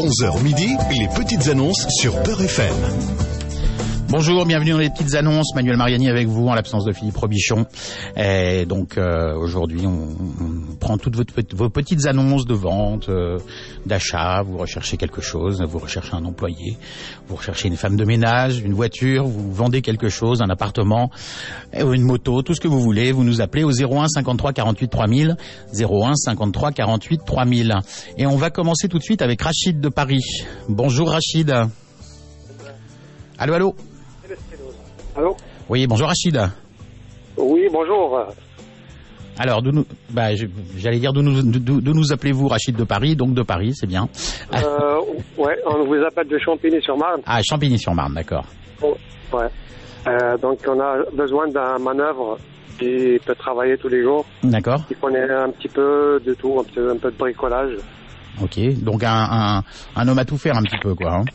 11h midi, les petites annonces sur Beurre FM. Bonjour, bienvenue dans les petites annonces. Manuel Mariani avec vous en l'absence de Philippe Robichon. Et donc aujourd'hui, on prend toutes vos petites annonces de vente, d'achat. Vous recherchez quelque chose, vous recherchez un employé, vous recherchez une femme de ménage, une voiture, vous vendez quelque chose, un appartement, une moto, tout ce que vous voulez. Vous nous appelez au 01 53 48 3000, 01 53 48 3000. Et on va commencer tout de suite avec Rachid de Paris. Bonjour Rachid. Allô, allô. Allô ? Oui, bonjour Rachid. Oui, bonjour. Alors, j'allais dire d'où nous appelez-vous, Rachid de Paris, donc de Paris, c'est bien. Ouais, on vous appelle de Champigny-sur-Marne. Ah, Champigny-sur-Marne, d'accord. Oh, ouais. Donc, on a besoin d'un manœuvre qui peut travailler tous les jours. D'accord. Qui connaît un petit peu de tout, un peu de bricolage. Ok, donc un homme à tout faire un petit peu, quoi. Hein.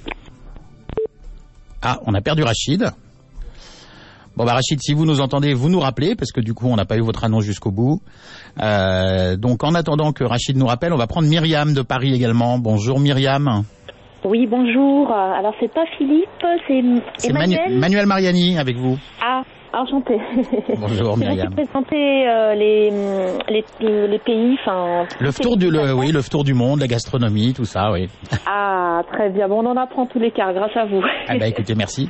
Ah, on a perdu Rachid. Bon Rachid, si vous nous entendez, vous nous rappelez, parce que du coup on n'a pas eu votre annonce jusqu'au bout. Donc en attendant que Rachid nous rappelle, on va prendre Myriam de Paris également. Bonjour Myriam. Oui, bonjour. Alors c'est pas Philippe, c'est Emmanuel. Manuel Mariani avec vous. Ah, enchanté. Bonjour Myriam. Vous présenter les pays, enfin. Le tour du monde, la gastronomie, tout ça, oui. Ah, très bien. Bon, on en apprend tous les cas, grâce à vous. Ah bah écoutez, merci.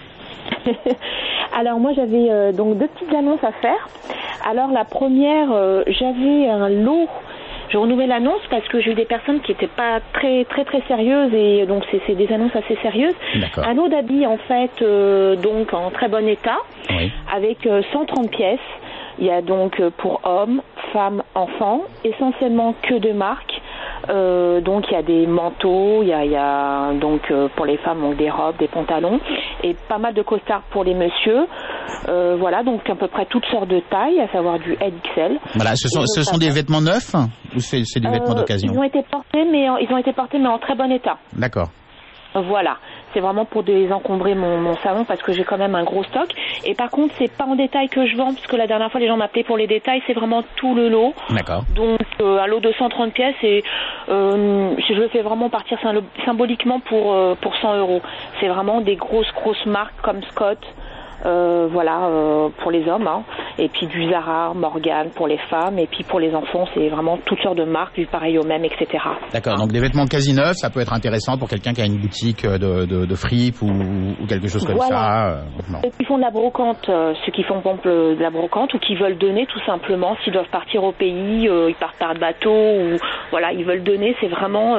Alors moi j'avais donc deux petites annonces à faire. Alors la première, j'avais un lot. Je renouvelle l'annonce parce que j'ai eu des personnes qui n'étaient pas très sérieuses et donc c'est des annonces assez sérieuses. D'accord. Un lot d'habits en fait donc en très bon état, oui, avec 130 pièces. Il y a donc pour hommes, femmes, enfants, essentiellement que de marques. Donc il y a des manteaux, il y a donc pour les femmes donc des robes, des pantalons et pas mal de costards pour les messieurs. Voilà, donc à peu près toutes sortes de tailles, à savoir du LXL. Voilà, ce sont des vêtements neufs ou c'est des vêtements d'occasion? Ils ont été portés mais en très bon état. D'accord. Voilà, c'est vraiment pour désencombrer mon salon parce que j'ai quand même un gros stock. Et par contre, c'est pas en détail que je vends parce que la dernière fois les gens m'appelaient pour les détails, c'est vraiment tout le lot. D'accord. Donc un lot de 130 pièces et je le fais vraiment partir symboliquement pour 100 €. C'est vraiment des grosses marques comme Scott. Pour les hommes, hein. Et puis du Zara, Morgan pour les femmes, et puis pour les enfants, c'est vraiment toutes sortes de marques, du pareil au même, etc. D'accord, donc des vêtements quasi neufs, ça peut être intéressant pour quelqu'un qui a une boutique de fripe ou quelque chose comme ça. Ceux qui font de la brocante, ceux qui font de la brocante ou qui veulent donner tout simplement, s'ils doivent partir au pays, ils partent par bateau ou voilà, ils veulent donner, c'est vraiment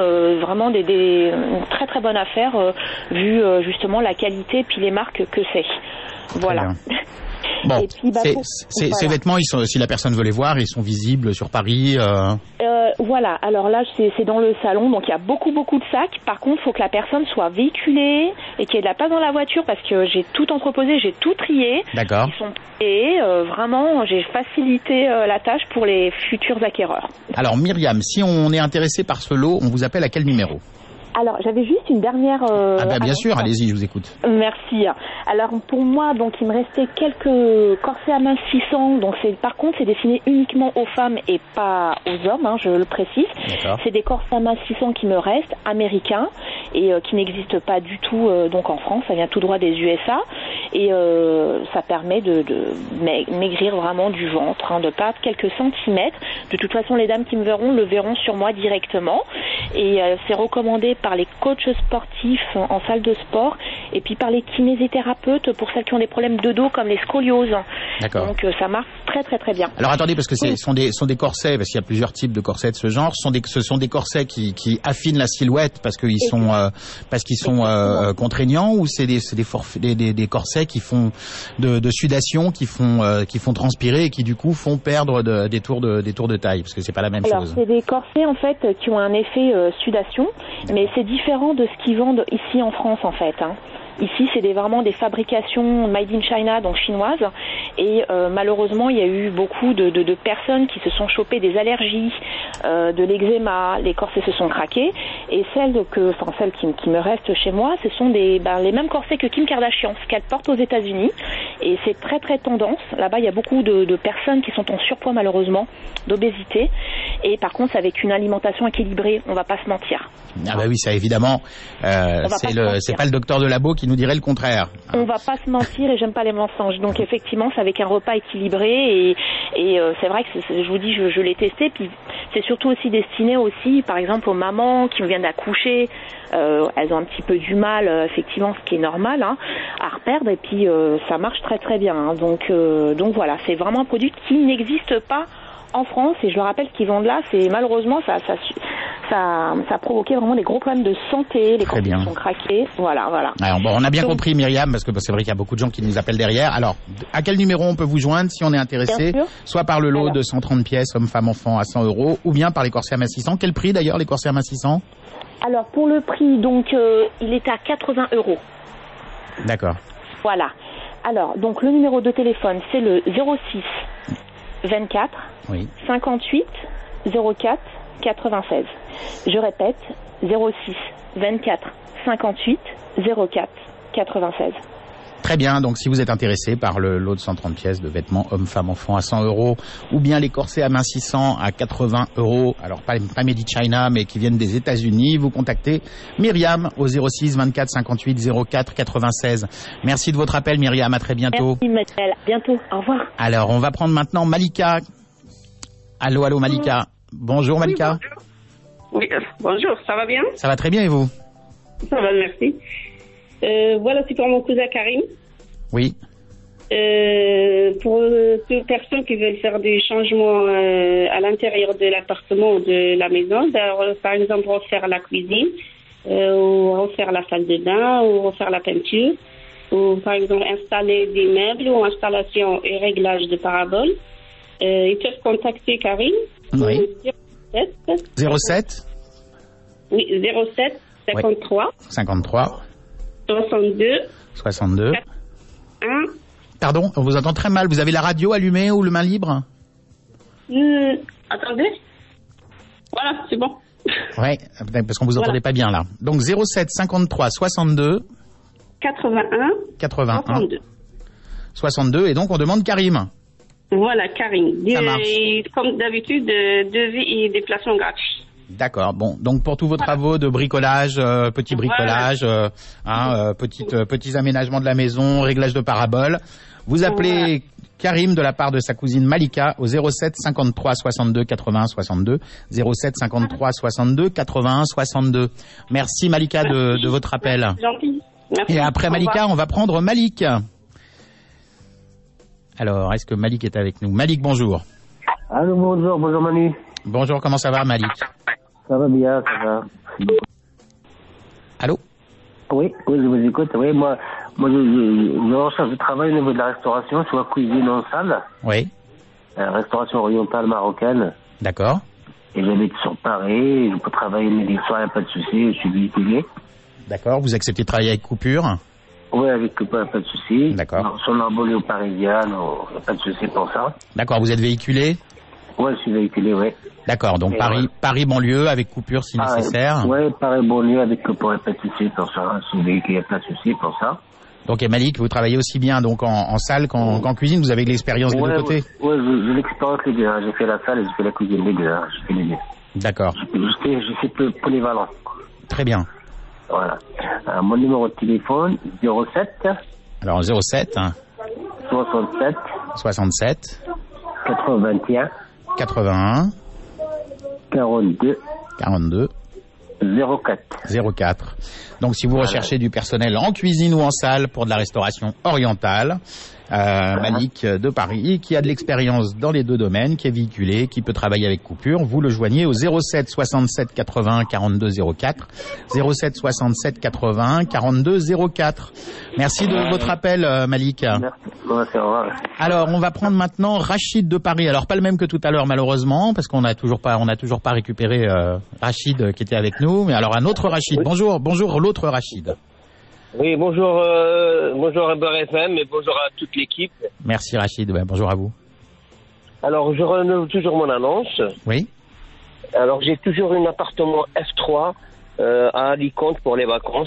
une très bonne affaire vu justement la qualité et puis les marques que c'est. Voilà. Bon, et puis, ces vêtements, si la personne veut les voir, ils sont visibles sur Paris. Voilà. Alors là, c'est dans le salon, donc il y a beaucoup de sacs. Par contre, il faut que la personne soit véhiculée et qu'il y ait de la place dans la voiture parce que j'ai tout entreposé, j'ai tout trié. D'accord. Ils sont et vraiment, j'ai facilité la tâche pour les futurs acquéreurs. Alors Myriam, si on est intéressé par ce lot, on vous appelle à quel numéro ? Alors, j'avais juste une dernière... bien sûr, allez-y, je vous écoute. Merci. Alors, pour moi, donc, il me restait quelques corsets amincissants. Donc, par contre, c'est destiné uniquement aux femmes et pas aux hommes, hein, je le précise. D'accord. C'est des corsets amincissants qui me restent, américains, et qui n'existent pas du tout donc en France. Ça vient tout droit des USA. Et ça permet de maigrir vraiment du ventre, hein, de perdre quelques centimètres. De toute façon, les dames qui me verront le verront sur moi directement. Et c'est recommandé par les coachs sportifs en salle de sport et puis par les kinésithérapeutes pour celles qui ont des problèmes de dos comme les scolioses. D'accord. Donc ça marche très bien. Alors attendez, parce que ce sont des corsets, parce qu'il y a plusieurs types de corsets de ce genre. Ce sont des corsets qui affinent la silhouette parce qu'ils sont contraignants, ou c'est des corsets qui font de sudation, qui font transpirer et qui du coup font perdre des tours de taille, parce que c'est pas la même chose. Alors c'est des corsets en fait qui ont un effet sudation, mais c'est différent de ce qu'ils vendent ici en France en fait, hein. Ici, c'est vraiment des fabrications made in China, donc chinoises. Et malheureusement, il y a eu beaucoup de personnes qui se sont chopées des allergies, de l'eczéma. Les corsets se sont craqués. Et celles qui me restent chez moi, ce sont les mêmes corsets que Kim Kardashian, ce qu'elle porte aux États-Unis, Et c'est très très tendance. Là-bas, il y a beaucoup de personnes qui sont en surpoids malheureusement, d'obésité. Et par contre, avec une alimentation équilibrée, on va pas se mentir. Ah bah oui, ça évidemment, c'est pas le docteur de labo qui nous dirait le contraire. On va pas se mentir et j'aime pas les mensonges. Donc effectivement, c'est avec un repas équilibré et c'est vrai que je vous dis, je l'ai testé. Puis c'est surtout aussi destiné aussi, par exemple, aux mamans qui viennent d'accoucher. Elles ont un petit peu du mal, effectivement, ce qui est normal, hein, à reperdre. Et puis ça marche très très bien. Hein. Donc voilà, c'est vraiment un produit qui n'existe pas en France, et je le rappelle, ce qu'ils vendent là, c'est malheureusement ça a provoqué vraiment des gros problèmes de santé, les campings sont craqués, voilà. Alors, bon, on a bien compris, Myriam, parce que c'est vrai qu'il y a beaucoup de gens qui nous appellent derrière. Alors, à quel numéro on peut vous joindre si on est intéressé? Soit par le lot de 130 pièces, hommes, femmes, enfants, à 100 €, ou bien par les corsets amincissants. Quel prix d'ailleurs, les corsets amincissants? Alors, pour le prix, donc, il est à 80 €. D'accord. Voilà. Alors, donc, le numéro de téléphone, c'est le 06 24 58 04 96. Je répète, 06 24 58 04 96. Très bien, donc si vous êtes intéressé par le lot de 130 pièces de vêtements hommes, femmes, enfants à 100 €, ou bien les corsets amincissants à 80 €, alors pas made in China, mais qui viennent des États-Unis, vous contactez Myriam au 06 24 58 04 96. Merci de votre appel, Myriam, à très bientôt. Merci, Mathilde. À bientôt, au revoir. Alors, on va prendre maintenant Malika. Allô, Malika. Bonjour, Malika. Oui, bonjour, ça va bien? Ça va très bien, et vous? Ça va, merci. Voilà, c'est pour mon cousin Karim. Oui. Pour toutes personnes qui veulent faire des changements à l'intérieur de l'appartement ou de la maison, par exemple refaire la cuisine, ou refaire la salle de bain, ou refaire la peinture, ou par exemple installer des meubles, ou installation et réglage de paraboles, ils peuvent contacter Karim. Oui. 07. Oui, 07 53. Oui. 53. 62. 1. Pardon, on vous entend très mal. Vous avez la radio allumée ou le main libre? Attendez. Voilà, c'est bon. Oui, parce qu'on vous entendait pas bien là. Donc 07 53 62 81 62. Et donc on demande Karim. Voilà, Karim. Ça marche. Comme d'habitude, devis et déplacement gratuits. D'accord. Bon, donc pour tous vos travaux de bricolage, petits bricolages, petits aménagements de la maison, réglage de paraboles, vous appelez Karim de la part de sa cousine Malika au 07 53 62 81 62. 07 53 62 81 62. Merci Malika de votre appel. Gentil. Merci. Et après Malika, on va prendre Malik. Alors, est-ce que Malik est avec nous? Malik, bonjour. Allô, bonjour Manu. Bonjour, comment ça va Malik? Ça va bien, ça va. Allô? Oui, je vous écoute. Oui, moi je recherche du travail au niveau de la restauration, soit cuisine en salle. Oui. Restauration orientale marocaine. D'accord. Et j'habite sur Paris, je peux travailler midi soir, il n'y a pas de souci, je suis véhiculé. D'accord, vous acceptez de travailler avec coupure? Oui, avec coupure, pas de souci. D'accord. Sur l'embolio parisienne, il n'y a pas de souci pour ça. D'accord, vous êtes véhiculé? Oui, je suis véhiculé, oui. D'accord, donc Paris banlieue avec coupure si nécessaire. Oui, Paris banlieue avec coupure, il n'y a pas de souci pour ça. Je suis véhiculé, il n'y a pas de souci pour ça. Donc, et Malik, vous travaillez aussi bien donc en salle qu'en cuisine, vous avez de l'expérience des deux côtés? Oui, j'ai l'expérience les deux. J'ai fait la salle et j'ai fait la cuisine les deux. J'ai fait les deux. D'accord. Je suis polyvalent. Très bien. Voilà. Mon numéro de téléphone, 07. Alors 07. 67. 81. 42. 04. Donc si vous recherchez du personnel en cuisine ou en salle pour de la restauration orientale, Malik de Paris, qui a de l'expérience dans les deux domaines, qui est véhiculé, qui peut travailler avec coupure, vous le joignez au 07 67 80 42 04. 07 67 80 42 04. Merci de votre appel, Malik. Merci, au revoir. Alors, on va prendre maintenant Rachid de Paris. Alors, pas le même que tout à l'heure, malheureusement, parce qu'on n'a toujours pas récupéré Rachid qui était avec nous. Mais alors, un autre Rachid. Oui. Bonjour l'autre Rachid. Oui, bonjour à BRFM et bonjour à toute l'équipe. Merci Rachid, bonjour à vous. Alors, je renouvelle toujours mon annonce. Oui. Alors, j'ai toujours un appartement F3 à Alicante pour les vacances.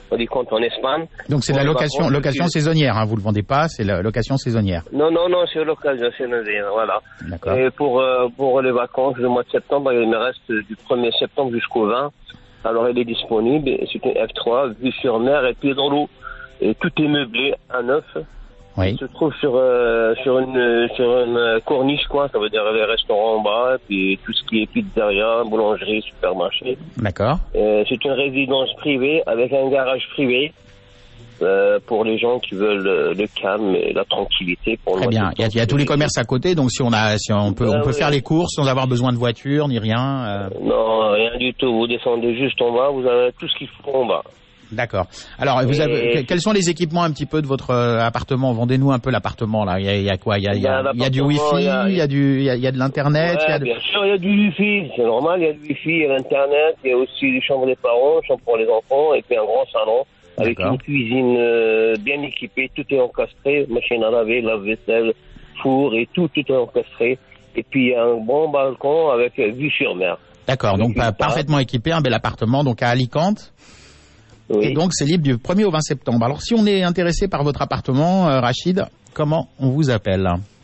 Alicante en Espagne. Donc c'est de la location saisonnière, hein, vous le vendez pas, c'est la location saisonnière. Non, c'est l'occasion saisonnière, voilà. D'accord. Et pour les vacances, le mois de septembre, il me reste du 1er septembre jusqu'au 20. Alors elle est disponible, c'est une F3, vue sur mer et pied dans l'eau. Et tout est meublé à neuf. Oui. Il se trouve sur une corniche, quoi. Ça veut dire les restaurants en bas, puis tout ce qui est pizzeria, boulangerie, supermarché. D'accord. C'est une résidence privée avec un garage privé pour les gens qui veulent le calme et la tranquillité. Très bien. Il y a tous les commerces à côté, donc on peut faire les courses sans avoir besoin de voiture ni rien. Non, rien du tout. Vous descendez juste en bas, vous avez tout ce qu'il faut en bas. D'accord. Alors, quels sont les équipements un petit peu de votre appartement? Vendez-nous un peu l'appartement là. Il y a quoi? Il y a du Wi-Fi, il y a de l'internet. Ouais, bien sûr, il y a du Wi-Fi. C'est normal, il y a du Wi-Fi, il y a l'internet, il y a aussi les chambres des parents, chambre pour les enfants, et puis un grand salon avec une cuisine bien équipée. Tout est encastré, machine à laver, lave-vaisselle, four et tout est encastré. Et puis il y a un bon balcon avec vue sur mer. D'accord. Donc parfaitement équipé, un bel appartement donc à Alicante. Oui. Et donc, c'est libre du 1er au 20 septembre. Alors, si on est intéressé par votre appartement, Rachid, comment on vous appelle?